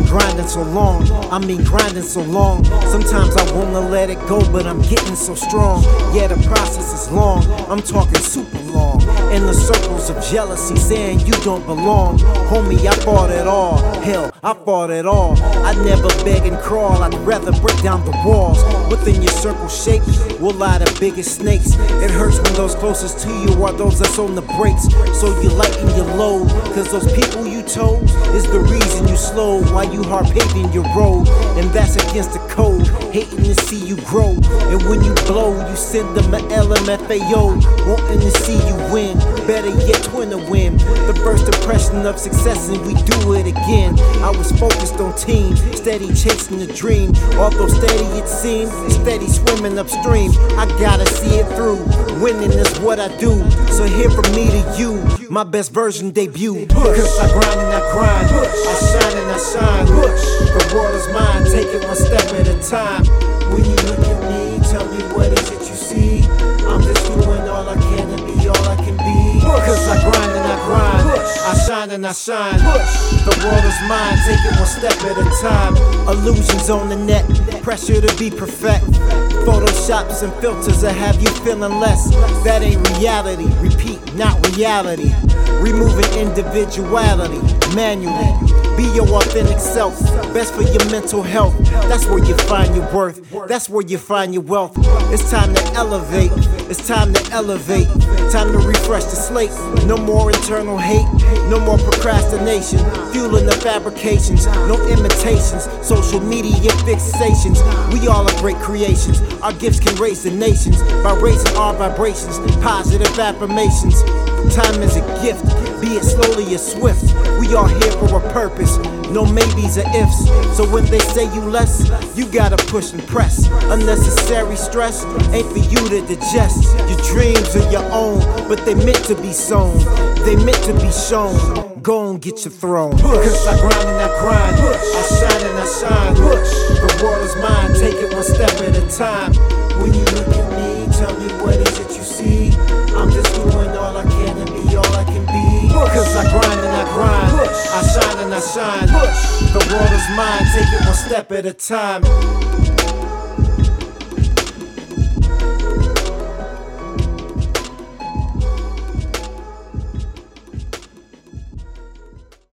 grinding so long, grinding so long. Sometimes I wanna let it go, but I'm getting so strong. Yeah, the process is long, I'm talking super long. In the circles of jealousy, saying you don't belong. Homie, I fought it all, hell, I fought it all. I never beg and crawl, I'd rather break down the walls. Within your circle shape will lie the biggest snakes. It hurts when those closest to you are those that's on the brakes. So you lighten your load, cause those people you told is the reason you slow while you hard paving your road. And that's against the code, hating to see you grow. And when you blow, you send them an LMFAO, wanting to see you win. Better yet, twin to win. The first impression of success, and we do it again. I was focused on team, steady chasing the dream. Although steady it seemed, steady swimming upstream. I gotta see it through, winning is what I do. So here from me to you, my best version debut. Cause I grind and I grind, I shine and I shine. The world is mine, take it one step at a time. When you look at me, tell me what is it you see. I'm just doing all I can to be all I can be. Cause I grind and I grind, I shine and I shine. The world is mine, take it one step at a time. Illusions on the net, pressure to be perfect. Photoshops and filters that have you feeling less. That ain't reality, repeat, not reality. Removing individuality manually. Be your authentic self, best for your mental health. That's where you find your worth, that's where you find your wealth. It's time to elevate, it's time to elevate. Time to refresh the slate, no more internal hate. No more procrastination, fueling the fabrications. No imitations, social media fixations. We all are great creations, our gifts can raise the nations. By raising our vibrations, positive affirmations. Time is a gift, be it slowly or swift. We are here for a purpose, no maybes or ifs. So when they say you less, you gotta push and press. Unnecessary stress ain't for you to digest. Your dreams are your own, but they meant to be sown. They meant to be shown. Go and get your throne. Cause I grind and I grind, I shine and I shine. The world is mine, take it one step at a time. When you look at me, tell me what is it you see. I'm just doing all I can to be all I can be. Cause I grind and I grind, I shine and I shine. The world is mine, take it one step at a time.